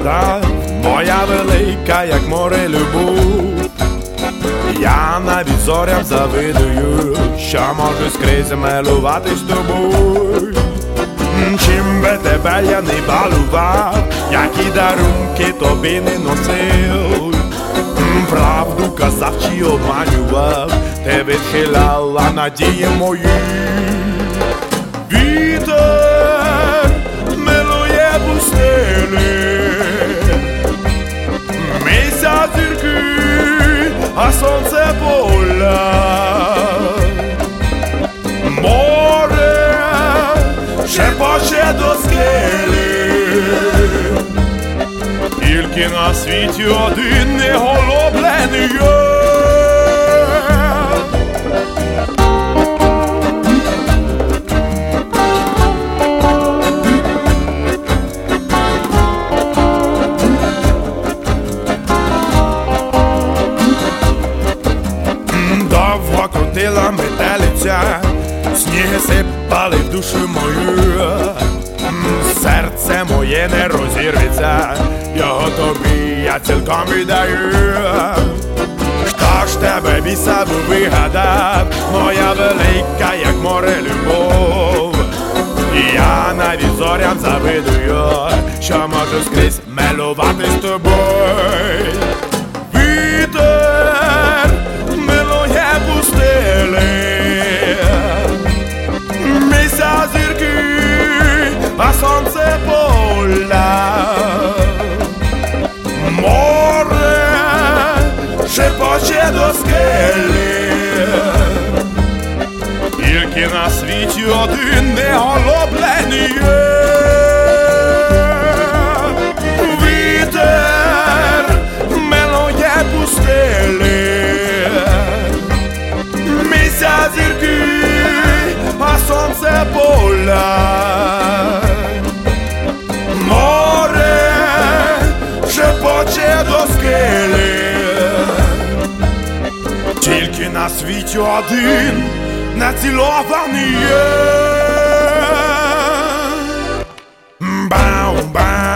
вигадав, моя велика, як море, любов. Я навіть зорям завидую, що можу скрізь милуватись тобою. Чим би тебе я не балував, які дарунки тобі не носив, правду казав чи обманював, ти відхиляла надії мої. Вітер милує пустелі, місяць зірки, а сонце поля. Море шепоче до скелі, тільки на світі один неголоблений є. Довго крутила метелиця, сніги сипали в душу мою. Серце моє не розірветься, його тобі я цілком віддаю. Хто ж тебе біса вигадав, моя велика, як море, любов. І я навіть зорям завидую, що можу скрізь милуватись тобою. Вітер милує пустелі, місяць зірки, а сонце поля. Море шепоче до скелі, тільки на світі один неголоблений є. Вітер милує пустелі, місяць зірки, а сонце поля. Море шепоче до скелі, тільки на світі один націлований є. Бау-бау.